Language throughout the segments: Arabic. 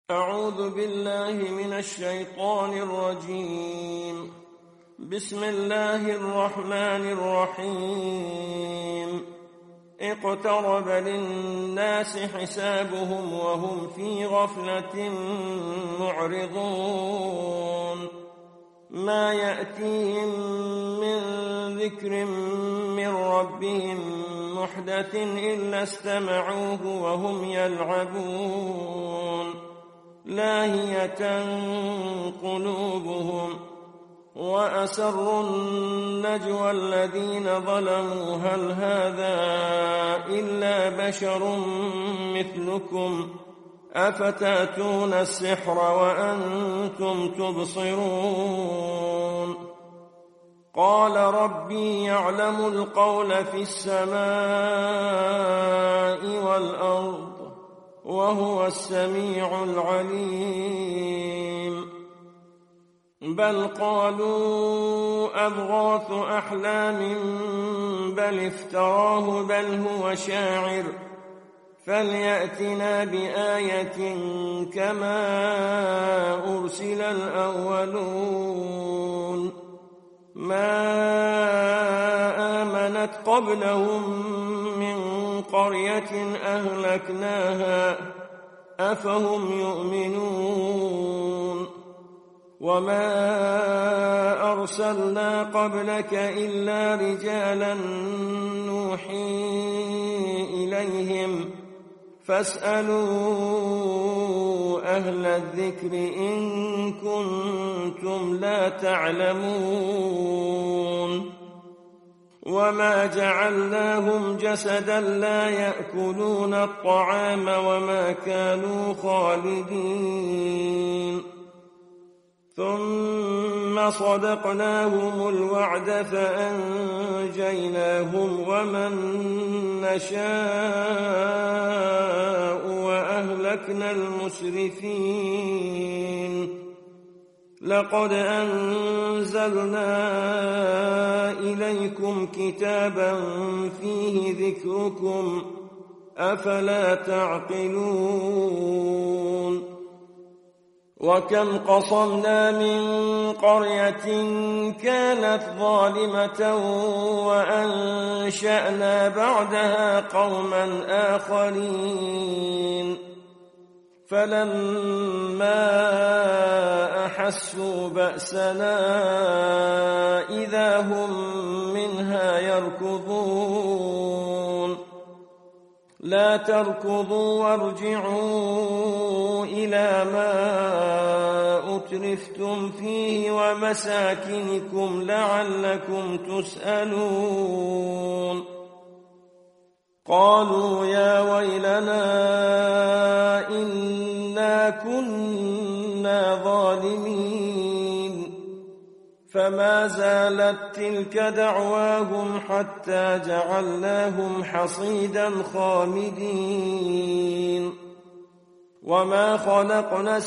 أعوذ بالله من الشيطان الرجيم. بسم الله الرحمن الرحيم. اقترب للناس حسابهم وهم في غفلة معرضون. ما يأتيهم من ذكر من ربهم محدث إلا استمعوه وهم يلعبون لاهية قلوبهم وأسروا النجوى الذين ظلموا هل هذا إلا بشر مثلكم أفتأتون السحر وأنتم تبصرون. قال ربي يعلم القول في السماء والأرض وهو السميع العليم. بل قالوا أضغاث أحلام بل افتراه بل هو شاعر فليأتنا بآية كما أرسل الأولون. ما آمنت قبلهم من قرية أهلكناها أفهم يؤمنون. وما أرسلنا قبلك إلا رجالا نوحي إليهم فاسألوا أهل الذكر إن كنتم لا تعلمون. وما جعلناهم جسدا لا يأكلون الطعام وما كانوا خالدين. ثم صدقناهم الوعد فأنجيناهم ومن نشاء وأهلكنا المسرفين. لقد أنزلنا إليكم كتابا فيه ذكركم أفلا تعقلون. وكم قصمنا من قرية كانت ظالمة وأنشأنا بعدها قوما آخرين فلما أحسوا بأسنا إذا هم منها يركضون. لا تركضوا وارجعوا إلى ما أترفتم فيه ومساكنكم لعلكم تسألون. قالوا يا ويلنا إنا كنا ظالمين. فما زالت تلك دعواهم حتى جعلناهم حصيدا خامدين. وما خلقنا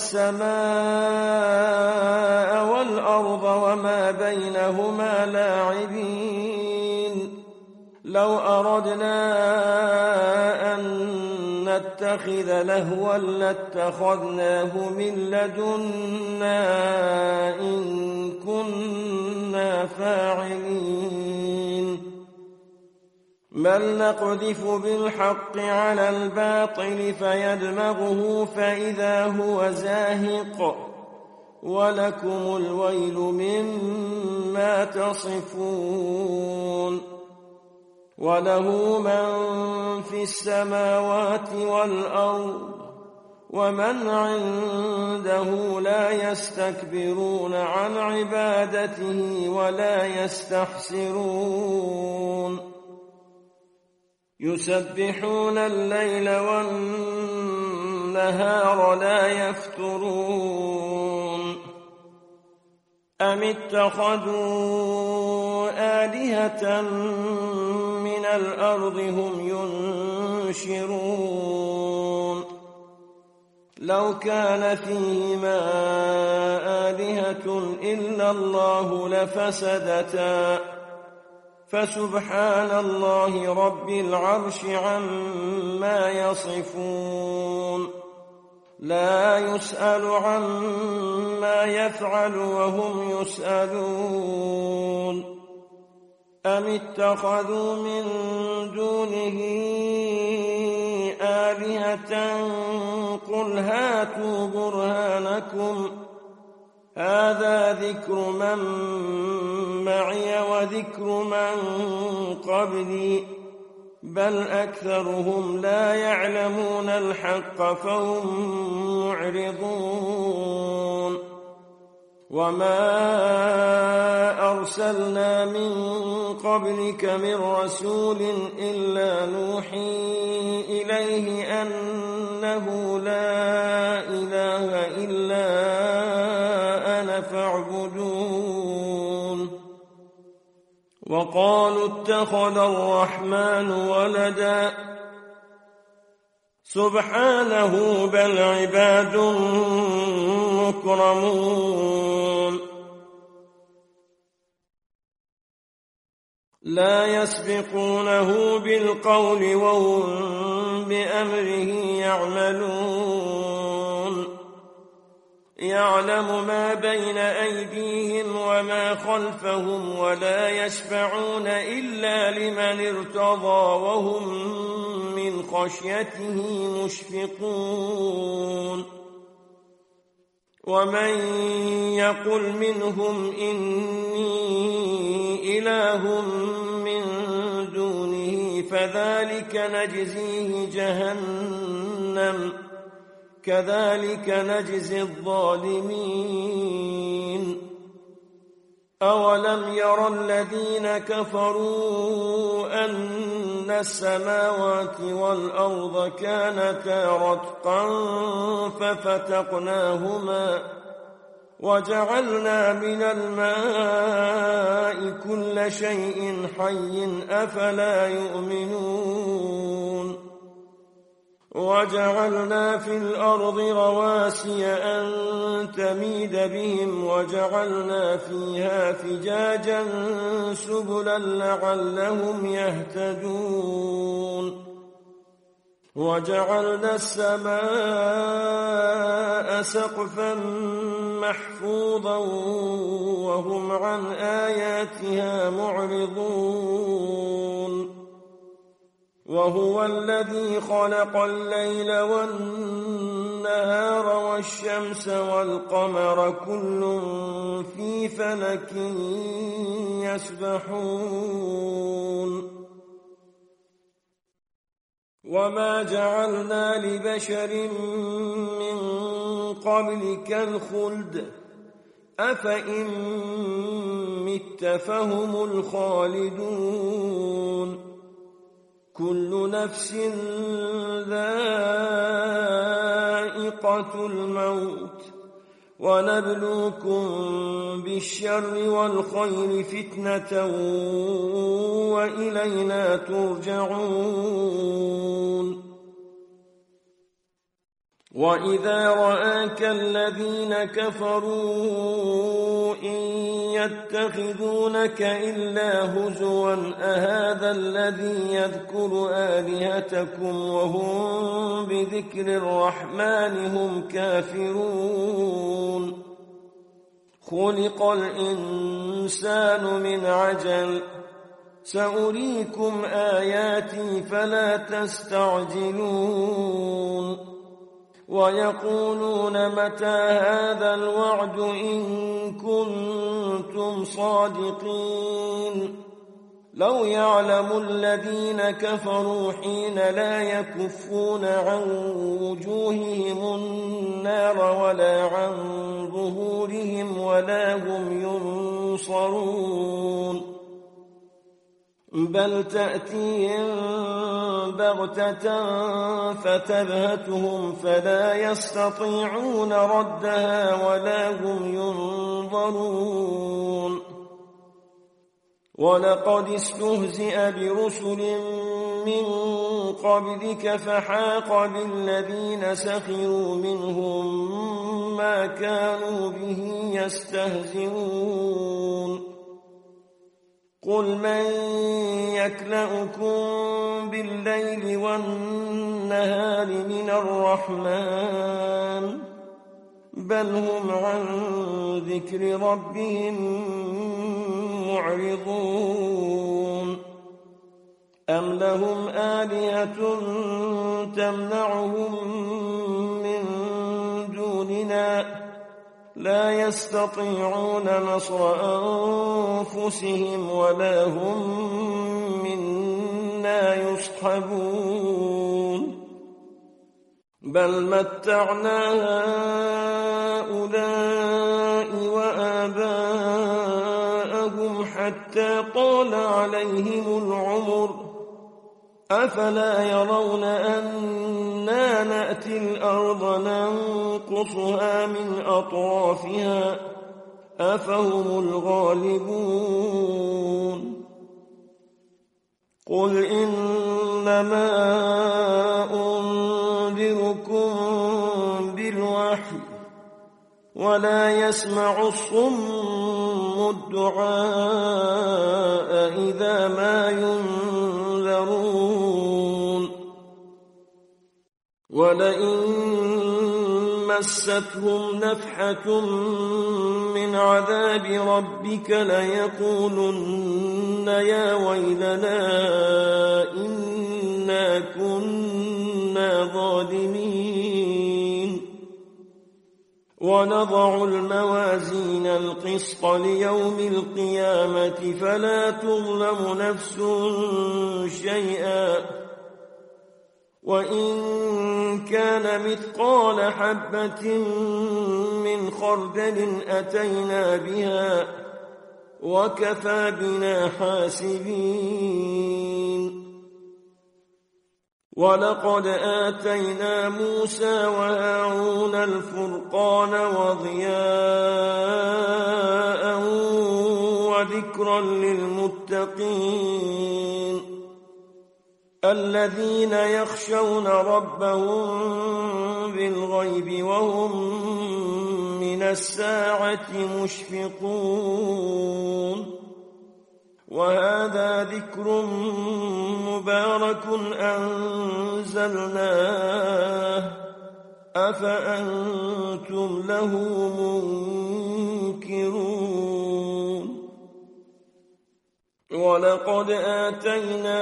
السماء والأرض وما بينهما لاعبين. لو أردنا أن نتخذ لهوا لاتخذناه من لدنا إن كنا فاعلين. بل نقذف بالحق على الباطل فيدمغه فإذا هو زاهق ولكم الويل مما تصفون. وله من في السماوات والأرض ومن عنده لا يستكبرون عن عبادته ولا يستحسرون. يسبحون الليل والنهار لا يفترون. أم اتخذوا آلهة من الأرض هم ينشرون. لو كان فيهما آلهة إلا الله لفسدتا فسبحان الله رب العرش عما يصفون. لا يسأل عما يفعل وهم يسألون أم اتخذوا من دونه آلهة قل هاتوا برهانكم هذا ذكر من معي وذكر من قبلي بل أكثرهم لا يعلمون الحق فهم معرضون وما أرسلنا من قبلك من رسول إلا نوحي إليه أنه لا إله إلا أنا فاعبدون وقالوا اتخذ الرحمن ولدا سبحانه بل عباد مكرمون لا يسبقونه بالقول وهم بأمره يعملون يعلم ما بين أيديهم وما خلفهم ولا يشفعون إلا لمن ارتضى وهم من خشيته مشفقون ومن يقل منهم إني إله من دونه فذلك نجزيه جهنم كذلك نجزي الظالمين أولم يرى الذين كفروا أن السماوات والأرض كانتا رتقا ففتقناهما وجعلنا من الماء كل شيء حي أفلا يؤمنون وجعلنا في الأرض رواسي أن تميد بهم وجعلنا فيها فجاجا سبلا لعلهم يهتدون وجعلنا السماء سقفا محفوظا وهم عن آياتها معرضون وهو الذي خلق الليل والنهار والشمس والقمر كل في فلك يسبحون وما جعلنا لبشر من قبلك الخلد أفإن مت فهم الخالدون كل نفس ذائقة الموت ونبلوكم بالشر والخير فتنة وإلينا ترجعون وإذا رآك الذين كفروا إن يتخذونك إلا هزوا أهذا الذي يذكر آلهتكم وهم بذكر الرحمن هم كافرون خلق الإنسان من عجل سأريكم آياتي فلا تستعجلون ويقولون متى هذا الوعد إن كنتم صادقين لو يعلم الذين كفروا حين لا يكفون عن وجوههم النار ولا عن ظهورهم ولا هم ينصرون بل تأتيهم بغتة فتبهتهم فلا يستطيعون ردها ولا هم ينظرون ولقد استهزئ برسل من قبلك فحاق بالذين سخروا منهم ما كانوا به يستهزئون قل من يكلؤكم بالليل والنهار من الرحمن بل هم عن ذكر ربهم معرضون أم لهم آلهة تمنعهم من دوننا لا يستطيعون نصر أنفسهم ولا هم منا يصحبون بل متعنا هؤلاء وآباءهم حتى طال عليهم العمر أفلا يرون أنا نأتي الأرض ننقصها من أطرافها أفهم الغالبون قل إنما أنذركم بالوحي ولا يسمع الصم الدعاء إذا ما ينذرون ولئن مستهم نفحة من عذاب ربك ليقولن يا ويلنا إنا كنا ظالمين ونضع الموازين القسط ليوم القيامة فلا تظلم نفس شيئا وإن كان مثقال حبة من خردل أتينا بها وكفى بنا حاسبين ولقد آتينا موسى وهارون الفرقان وضياء وذكرا للمتقين الذين يخشون ربهم بالغيب وهم من الساعة مشفقون وهذا ذكر مبارك أنزلناه أفأنتم له منكرون ولقد آتينا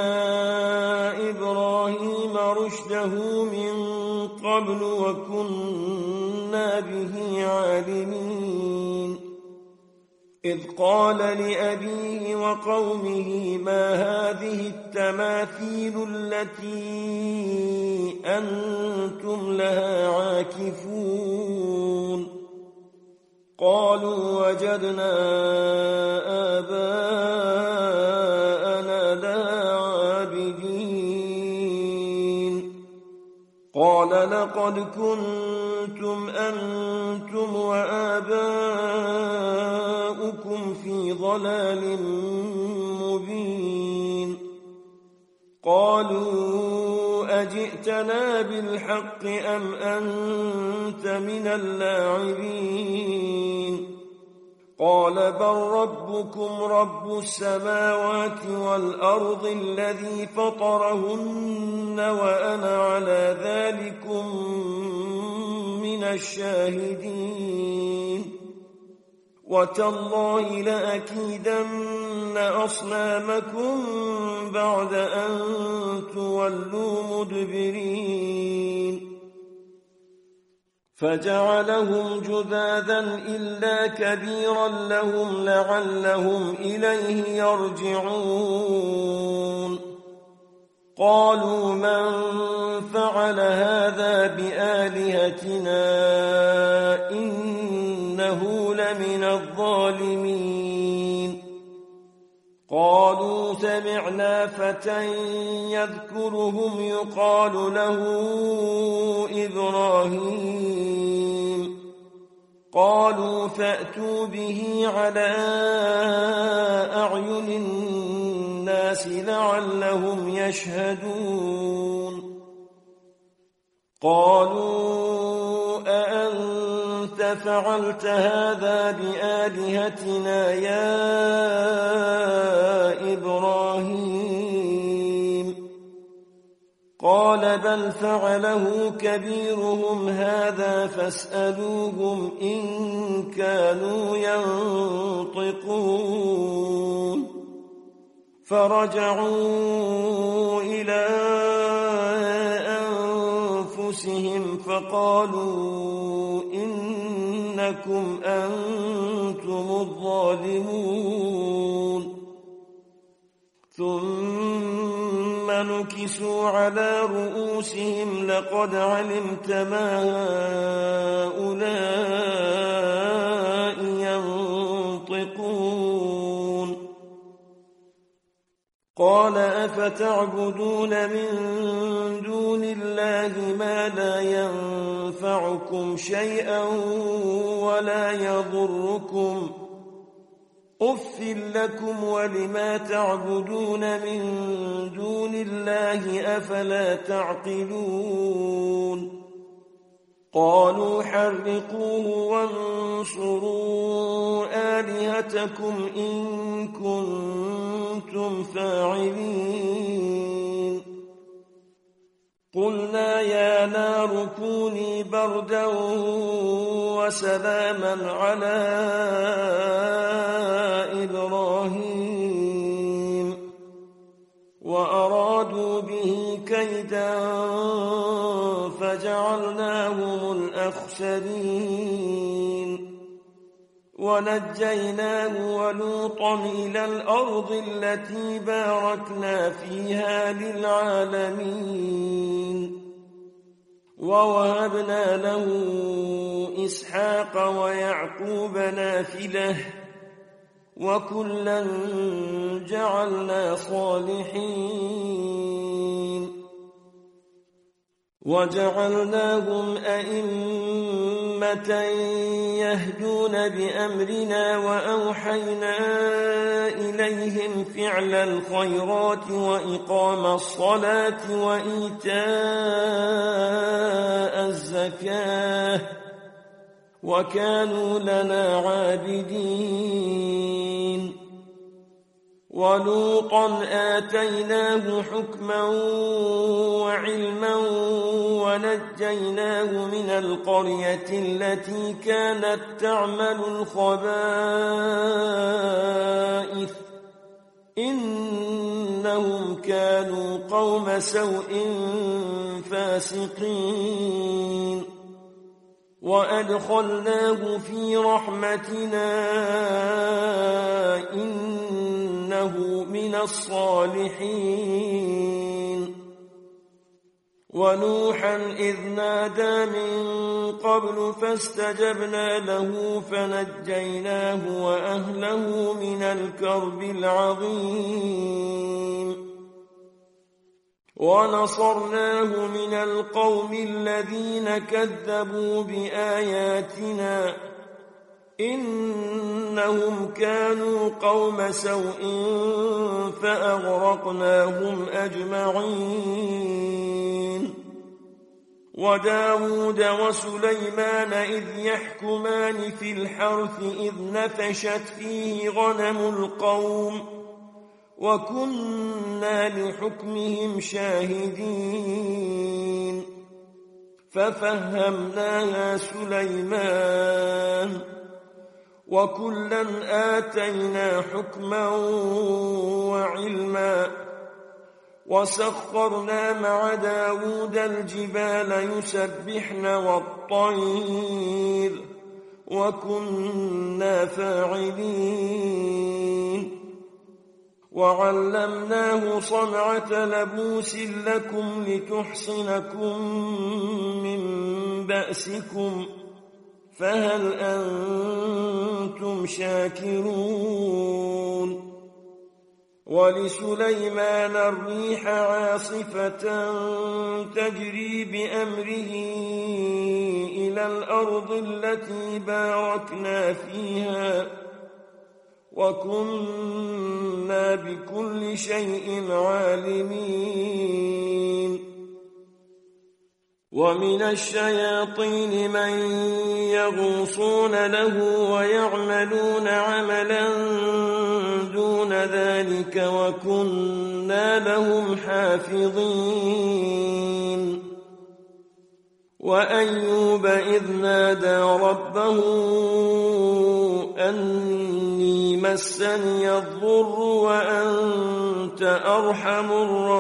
إبراهيم رشده من قبل وكنا به عالمين إذ قال لأبيه وقومه ما هذه التماثيل التي أنتم لها عاكفون قالوا وجدنا آباءنا لها عابدين قال لقد كنتم أنتم وآباؤكم في ضلال مبين قالوا أجئتنا بالحق أم أنت من اللاعبين قال بل ربكم رب السماوات والأرض الذي فطرهن وأنا على ذلكم من الشاهدين وتالله لأكيدن أصنامكم بعد أن تولوا مدبرين فجعلهم جذاذا إلا كبيرا لهم لعلهم إليه يرجعون قالوا من فعل هذا بآلهتنا إنه لمن الظالمين قالوا سمعنا فتى يذكرهم يقال له إبراهيم قالوا فأتوا به على أعين الناس لعلهم يشهدون قالوا أأنت فعلت هذا بآلهتنا يا إبراهيم؟ قال بل فعله كبيرهم هذا فاسألوهم إن كانوا ينطقون. فرجعوا إلى أنفسهم فقالوا إنكم أنتم الظالمون. ثم نكسوا على رؤوسهم لقد علمت ما هؤلاء ينطقون. قال أفتعبدون من دون الله ما لا ينفعكم شيئا ولا يضركم؟ أف لكم ولما تعبدون من دون الله أفلا تعقلون؟ قالوا حرقوه وانصروا آلهتكم إن كنتم فاعلين. قلنا يا نار كوني بردا وسلاما على إبراهيم وأرادوا به كيدا فجعلناهم الأخسرين. ونجيناه ولوطا إلى الأرض التي باركنا فيها للعالمين. ووهبنا له إسحاق ويعقوب نافلة وكلا جعلنا صالحين. وجعلناهم أئمة يهدون بأمرنا وأوحينا إليهم فعل الخيرات وإقام الصلاة وإيتاء الزكاة وكانوا لنا عابدين. ولوطا آتيناه حكما وعلما ونجيناه من القرية التي كانت تعمل الخبائث إنهم كانوا قوم سوء فاسقين. وأدخلناه في رحمتنا إنه من الصالحين. ونوحا إذ نادى من قبل فاستجبنا له فنجيناه وأهله من الكرب العظيم. ونصرناه من القوم الذين كذبوا بآياتنا إنهم كانوا قوم سوء فأغرقناهم أجمعين. وداود وسليمان إذ يحكمان في الحرث إذ نفشت فيه غنم القوم وكنا لحكمهم شاهدين. ففهمناها سليمان وكلا آتينا حكما وعلما. وسخرنا مع داود الجبال يسبحن والطير وكنا فاعلين. وعلمناه صنعة لبوس لكم لتحصنكم من بأسكم فهل أنتم شاكرون؟ ولسليمان الريح عاصفة تجري بأمره إلى الأرض التي باركنا فيها وكنا بكل شيء عالمين. ومن الشياطين من يغوصون له ويعملون عملا دون ذلك وكنا لهم حافظين وأيوب إذ نادى ربه أني مسني الضر وأنت أرحم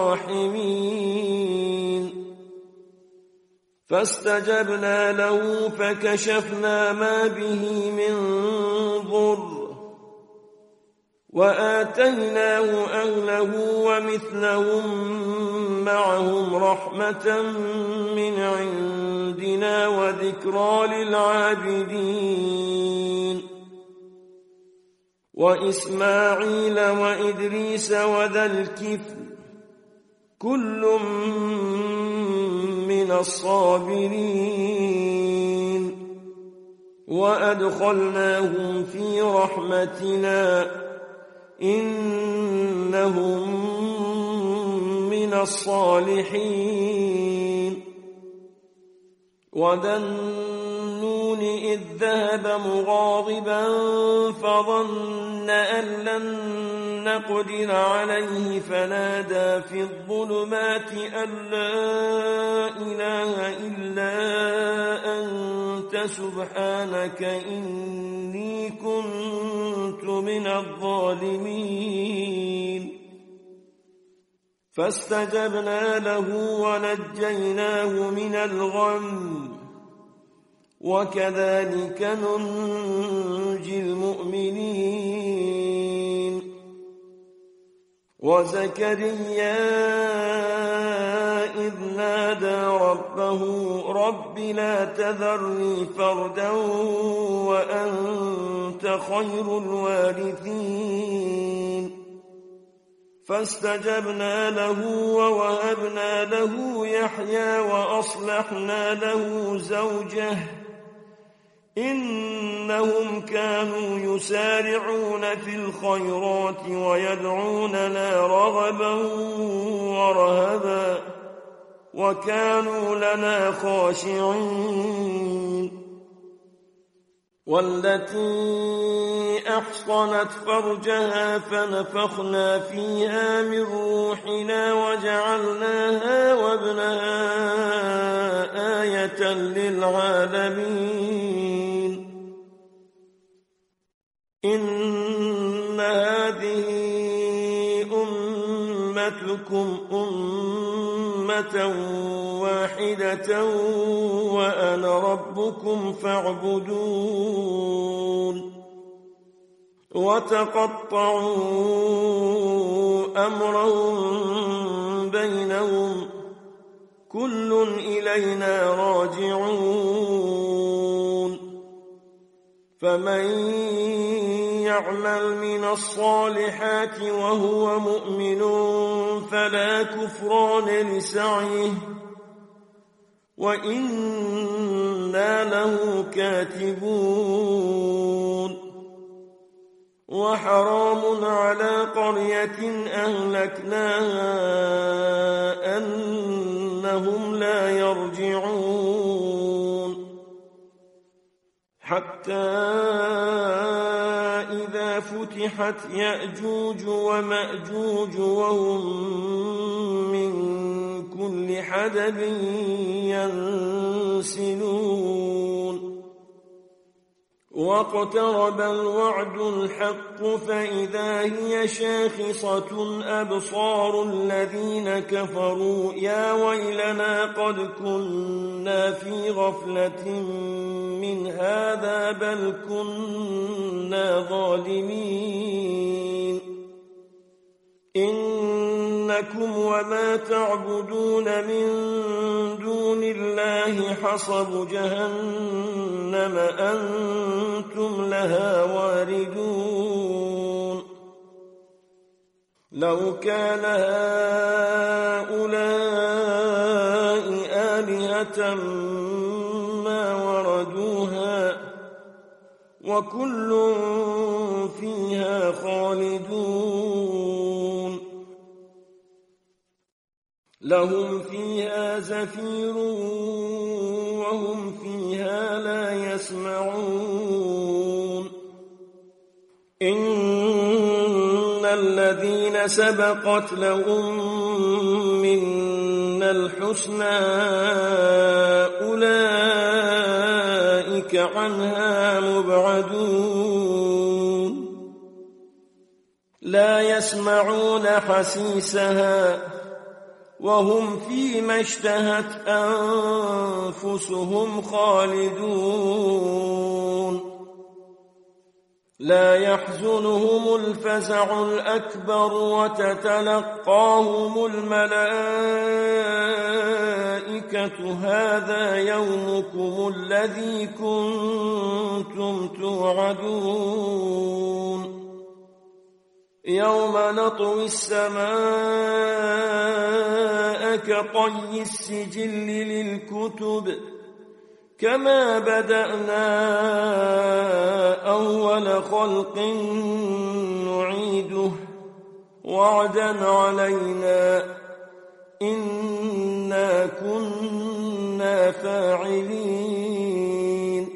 الراحمين فاستجبنا له فكشفنا ما به من ضر وآتيناه أهله ومثلهم معهم رحمة من عندنا وذكرى للعابدين وإسماعيل وإدريس وذا الكفل كل من الصابرين وأدخلناهم في رحمتنا إنهم من الصالحين وذا النون إذ ذهب مغاضبا فظن أن لن نقدر عليه فنادى في الظلمات أن لا إله إلا أنت سبحانك إني كنت من الظالمين فاستجبنا له ونجيناه من الغم وكذلك ننجي المؤمنين وزكريا إذ نادى ربه رب لا تذرني فردا وأنت خير الوارثين فاستجبنا له ووهبنا له يحيى وأصلحنا له زوجه إنهم كانوا يسارعون في الخيرات ويدعوننا رغبا ورهبا وكانوا لنا خاشعين والتي أحصنت فرجها فنفخنا فيها من روحنا وجعلناها وابنها آية للعالمين إن هذه أمتكم أمة واحدة وأنا ربكم فاعبدون وتقطعوا أمرهم بينهم كل إلينا راجعون فمن يعمل من الصالحات وهو مؤمن فلا كفران لسعيه وإنا له كاتبون وحرام على قرية أهلكناها أنهم لا يرجعون حتى إذا فتحت يأجوج ومأجوج وهم من كل حدب ينسلون واقترب الوعد الحق فإذا هي شاخصة أبصار الذين كفروا يا ويلنا قد كنا في غفلة من هذا بل كنا ظالمين إنكم وما تعبدون من دون الله حصب جهنم أنتم لها واردون لو كان هؤلاء آلهة ما وردوها وكل فيها خالدون لهم فيها زفير وهم فيها لا يسمعون إن الذين سبقت لهم منا الحسنى أولئك عنها مبعدون لا يسمعون حسيسها وهم فيما اشتهت أنفسهم خالدون لا يحزنهم الفزع الأكبر وتتلقاهم الملائكة هذا يومكم الذي كنتم توعدون يوم نطوي السماء كطي السجل للكتب كما بدأنا أول خلق نعيده وعدا علينا إنا كنا فاعلين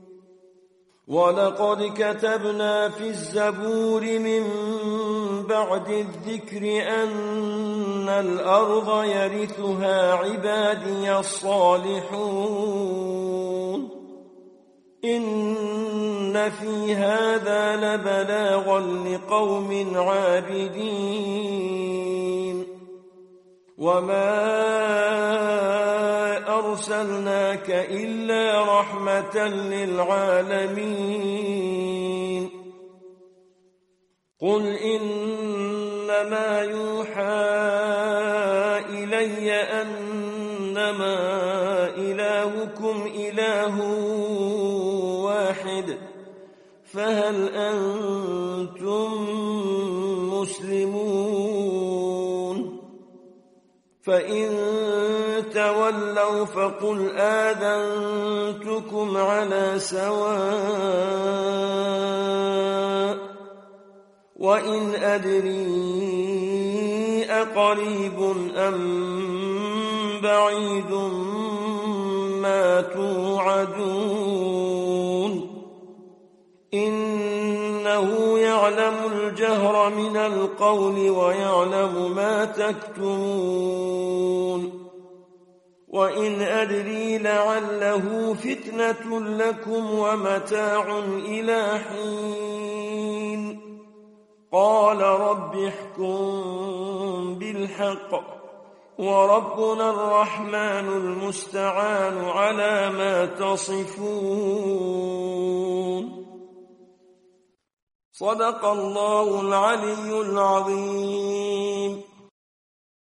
ولقد كتبنا في الزبور من بعد الذكر أن الأرض يرثها عبادي الصالحون إن في هذا لبلاغا لقوم عابدين وما أرسلناك إلا رحمة للعالمين قل إنما يوحى إلي أنما إلهكم إله واحد فهل أنتم مسلمون فإن تولوا فقل آذنتكم على سواء وإن أدري أقريب أم بعيد ما توعدون إنه يعلم الجهر من القول ويعلم ما تكتمون وإن أدري لعله فتنة لكم ومتاع إلى حين قال رب احكم بالحق وربنا الرحمن المستعان على ما تصفون صدق الله العلي العظيم.